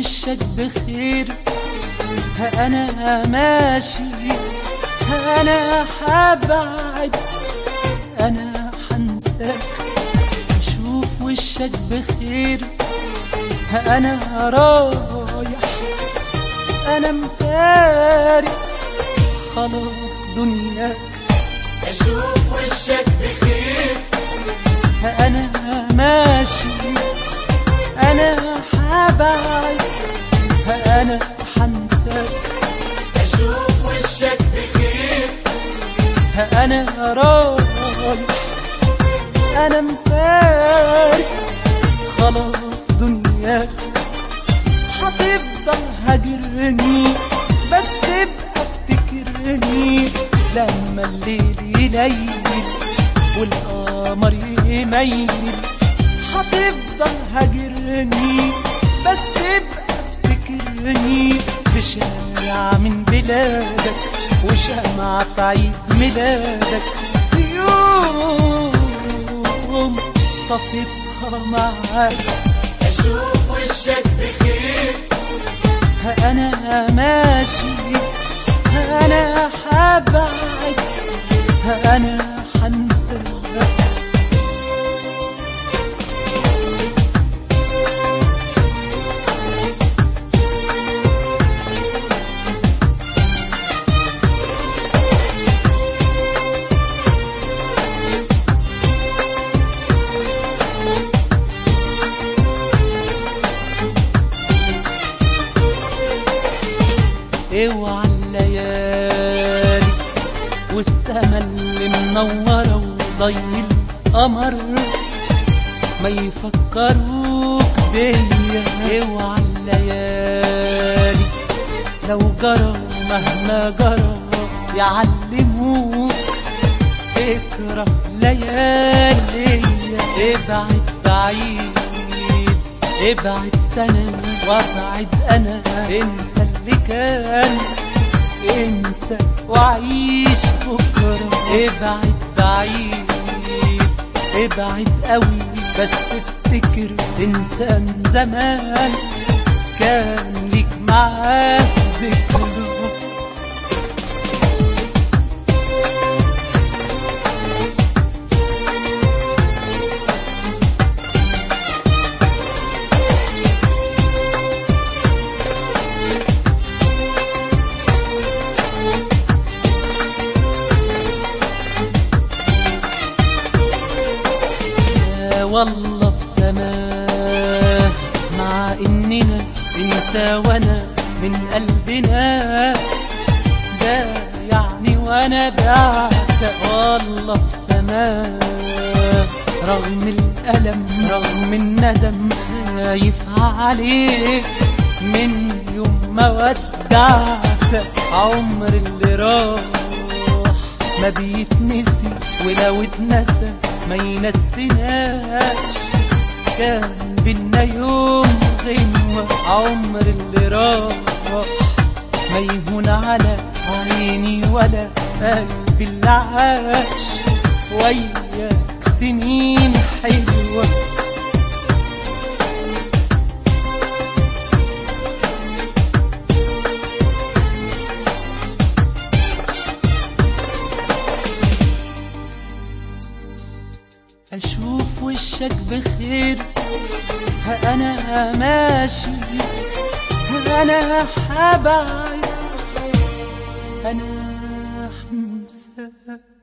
وشك بخير، أنا ماشي، أنا حبعد، أنا حنساك. أشوف وشك بخير، أنا رايح، أنا مفارق خلاص دنياك. أشوف وشك بخير، أنا ماشي، أنا حبعد، أنا حنساك. أشوف وشك بخير، أنا رايح، أنا مفارق خلاص دنياك. هتفضل هاجرني بس ابقى افتكرني لما الليل يليل والقمر يميل. هتفضل هاجرني بس ابقى افتكرني في شارع من بلادك وشمعة في عيد ميلادك، يوم طفيتها معاك. أشوف وشك بخير، أنا ماشي، أنا حبعد، أنا حنساك. اوعى الليالي والسما اللي منورة وضي القمر ما يفكروك بيا. اوعى الليالي لو جرى مهما جرى يعلموك اكره ليالي. ابعد بعيد، ابعد سنة وابعد انا، انسى اللي كان، انسى وعيش بكرة. ابعد بعيد، ابعد قوي بس افتكر انسان زمان كان ليك معاه ذكرى. والله في سماه مع اننا انت وانا من قلبنا، ده يعني وانا بعت. والله في سماه رغم الألم رغم الندم خايف عليك من يوم ما ودعت. عمر اللي راح ما بيتنسي ولو اتنسى ما ينسيناش، كان بينا يوم غنوة. عمر اللي راح ما يهون على عيني ولا قلبي اللي عاش وياك سنين حلوة. أشوف وشك بخير، أنا ماشي، أنا حبعد، أنا حنساك.